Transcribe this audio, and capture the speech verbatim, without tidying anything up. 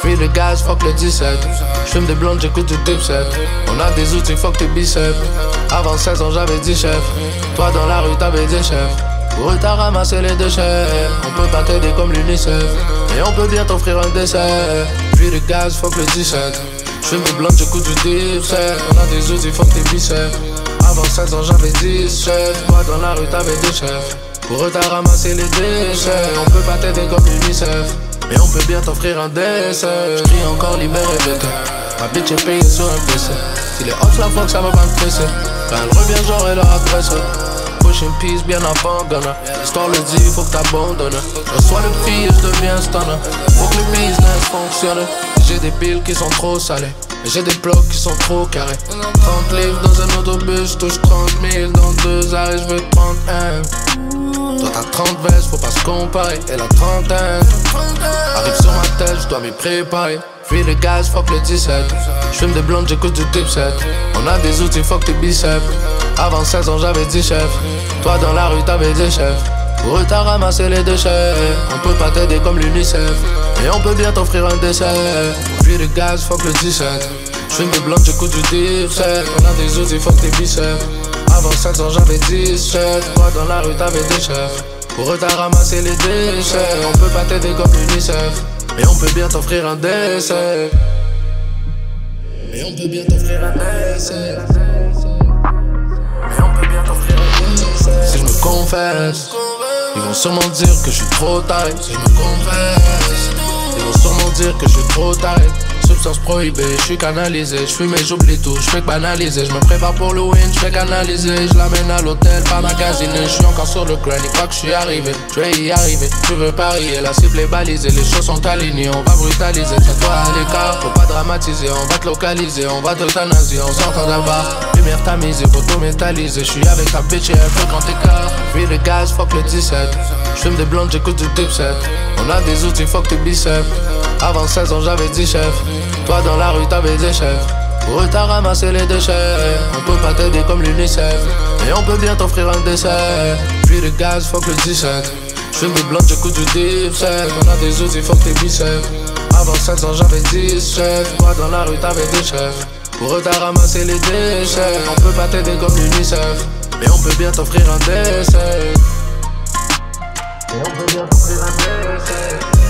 Puis le gaz, fuck le dix-sept. J'fume des blondes, j'écoute du dipset. On a des outils, fuck tes biceps. Avant seize ans, j'avais dix chefs. Toi dans la rue, t'avais des chefs. Pour eux, t'as ramassé les déchets. On peut pas t'aider comme l'UNICEF. Et on peut bien t'offrir un dessert. Puis le gaz, fuck le dix-sept. J'fume des blondes, j'écoute du dipset. On a des outils, fuck tes biceps. Avant seize ans, j'avais dix chefs. Toi dans la rue, t'avais des chefs. Pour eux, t'as ramassé les déchets. On peut pas t'aider comme l'UNICEF. Mais on peut bien t'offrir un dessert. J'crie encore libéré de toi. Ma bitch est payée sur un P C. Si les ops la fuck, ça va pas me presser. Quand elle revient, j'aurai leur adresse. Push une piste bien avant Ghana. L'histoire le dit, faut que t'abandonnes. Je reçois le fille et je deviens stunner. Faut que le business fonctionne. J'ai des billes qui sont trop salées. Et j'ai des blocs qui sont trop carrés. trente livres dans un autobus, je touche trente mille. Dans deux arrêts, je veux trente un. Toi t'as trente vestes, faut pas se comparer. Et la trentaine arrive sur ma tête, je dois m'y préparer. Fuis le gaz, fuck le dix-sept. J'fume des blondes, j'écoute du dipset. On a des outils, fuck tes biceps. Avant seize ans, j'avais dix chefs. Toi dans la rue, t'avais des chefs. Pour eux, t'as ramassé les déchets. On peut pas t'aider comme l'UNICEF. Et on peut bien t'offrir un dessert. Fuis le gaz, fuck le dix-sept. J'fume des blondes, j'écoute du dipset. On a des outils, fuck tes biceps. Avant seize ans, j'avais dix chefs. Toi dans la rue, t'avais des chefs. Pour eux, t'as ramassé les déchets. On peut pas t'aider comme l'UNICEF. Mais on peut bien t'offrir un dessert. Mais on peut bien t'offrir un dessert. Mais on peut bien t'offrir un dessert. Si je me confesse, ils vont sûrement dire que je suis trop taré. Si je me confesse, ils vont sûrement dire que je suis trop taré. Substance prohibée, je suis canalisé, je fume et j'oublie tout, je fais que banaliser, je me prépare pour le win, je fais qu'analyser, je l'amène à l'hôtel, pas magasiné, je suis encore sur le grind, il croit que je suis arrivé, je vais y arriver, tu veux parier, la cible est balisée, les choses sont alignées, on va brutaliser, tiens-toi à l'écart, faut pas dramatiser, on va te localiser, on va t'euthanasier, on s'entend là-bas, lumière tamisée, faut tout métalliser, je suis avec ta bitch et un peu grand écart, puis le gaz, fuck le dix-sept, j'fume des blondes, j'écoute du dipset, on a des outils, fuck tes biceps. Avant seize ans, j'avais dix chefs. Toi dans la rue, t'avais des chefs. Pour eux, t'as ramassé les déchets. On peut pas t'aider comme l'UNICEF. Et on peut bien t'offrir un dessert. Puis le gaz, fuck le dix-sept. J'fume des blondes, j'écoute du dipset. On a des outils, fuck tes biceps. Avant seize ans, j'avais dix chefs. Toi dans la rue, t'avais des chefs. Pour eux, t'as ramassé les déchets. On peut pas t'aider comme l'UNICEF. Mais on peut bien t'offrir un dessert. Et on peut bien t'offrir un dessert.